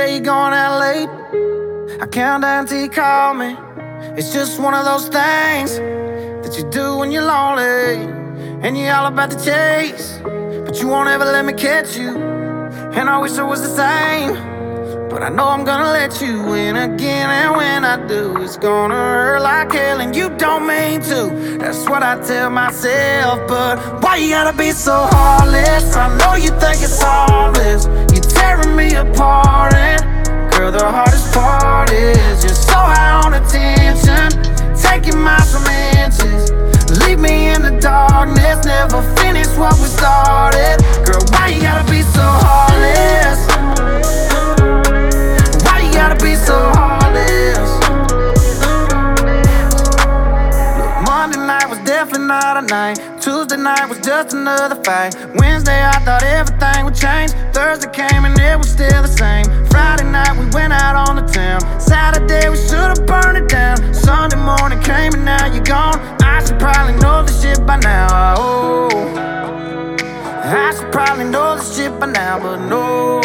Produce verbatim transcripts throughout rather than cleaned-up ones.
say you're going out late, I count down till you call me. It's just one of those things that you do when you're lonely, and you're all about the chase, but you won't ever let me catch you. And I wish I was the same, but I know I'm gonna let you in again. And when I do, it's gonna hurt like hell, and you don't mean to. That's what I tell myself, but why you gotta be so heartless? I know you think it's harmless, you're tearing me apart. And girl, the hardest part is you're so high on attention, taking miles from inches. Leave me in the darkness, never finish what we started. Girl, why you gotta be so heartless? Why you gotta be so heartless? Look, Monday night was definitely not a night. Tuesday night was just another fight. Wednesday I thought everything would change. Thursday came and it was still the same. Friday night we went out on the town. Saturday we should've burned it down. Sunday morning came and now you're gone. I should probably know this shit by now. Oh, I should probably know this shit by now, but no,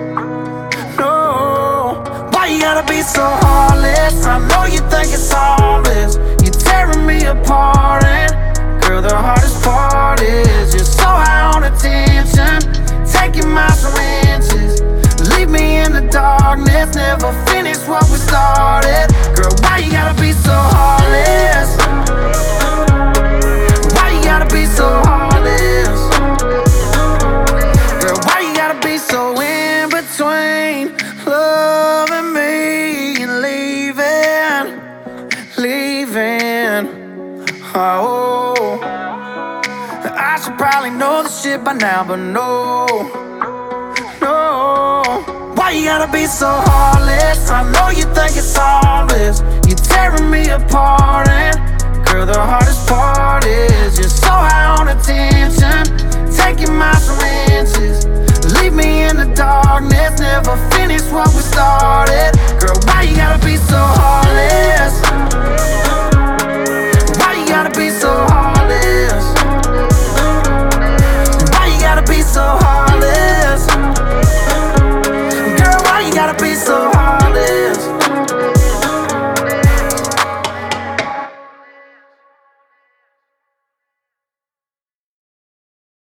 no. Why you gotta be so heartless? I know you think it's harmless, you're tearing me apart. And girl, the hardest part is you're so high on attention, taking miles from inches. Leave me in the darkness, never finish what we started. Girl, why you gotta be so heartless? Why you gotta be so heartless? Girl, why you gotta be so in between loving me and leaving, leaving? Oh, I should probably know this shit by now, but no, no. Why you gotta be so heartless? I know you think it's harmless, you're tearing me apart. And girl, the hardest part is you're so high on attention, taking miles from inches. Leave me in the darkness, never finish what we started. Girl, why you gotta be so heartless?